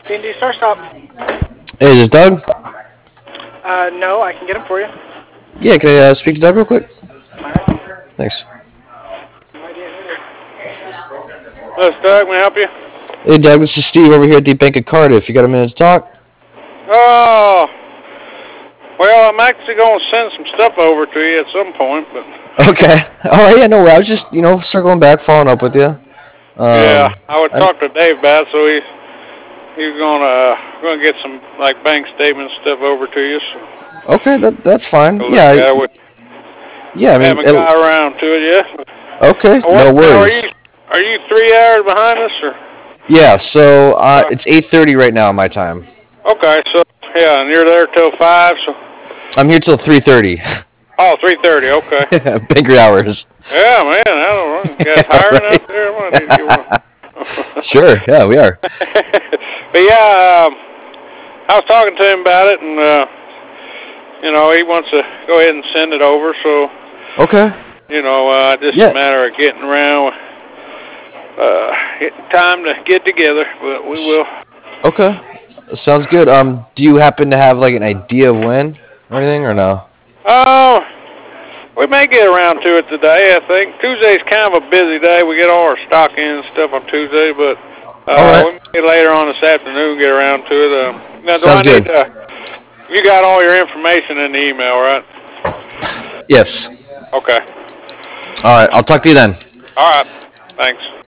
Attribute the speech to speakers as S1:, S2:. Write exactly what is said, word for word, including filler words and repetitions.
S1: B and D Star Stop.
S2: Hey, is this Doug?
S1: Uh, no, I can get him for you.
S2: Yeah, can I uh, speak to Doug real quick? Thanks.
S3: This Doug, may I help you?
S2: Hey, Doug, this is Steve over here at the Bank of Cardiff. You got a minute to talk?
S3: Oh, well, I'm actually going to send some stuff over to you at some point, but
S2: Okay. All right, yeah, no way. I was just, you know, circling back, following up with you.
S3: yeah,
S2: Um,
S3: I would
S2: I,
S3: talk to Dave about it, so he he's going to going to get some like bank statement stuff over to you. So
S2: okay, that that's fine.
S3: go look
S2: Yeah,
S3: at
S2: I-
S3: it. We
S2: yeah. I mean,
S3: haven't
S2: it,
S3: got around to it yet.
S2: okay,
S3: Now,
S2: no
S3: what now? Are you
S2: worries.
S3: are you three hours behind us, or?
S2: Yeah, so uh,
S3: Uh,
S2: it's eight thirty right now, my time.
S3: okay, so yeah, and you're there till five. So
S2: I'm here till three thirty.
S3: oh, three thirty. Okay.
S2: Banker hours.
S3: Yeah, man, I don't know. You guys
S2: Yeah,
S3: hiring out
S2: right.
S3: there? What do you want?
S2: Sure. Yeah, we are.
S3: But yeah, um, I was talking to him about it, and uh, you know, he wants to go ahead and send it over. So
S2: Okay.
S3: you know, uh, just a
S2: Yeah.
S3: matter of getting around, uh, getting time to get together. But we will.
S2: Okay. Sounds good. Um, do you happen to have like an idea of when or anything or no?
S3: Oh, we may get around to it today. I think Tuesday's kind of a busy day. We get all our stock in and stuff on Tuesday, but
S2: All
S3: uh,
S2: right.
S3: we may later on this afternoon get around to it. Um, now, do I
S2: Sounds
S3: need
S2: good.
S3: to? You got all your information in the email, right?
S2: Yes.
S3: Okay.
S2: All right. I'll talk to you then.
S3: All right. Thanks.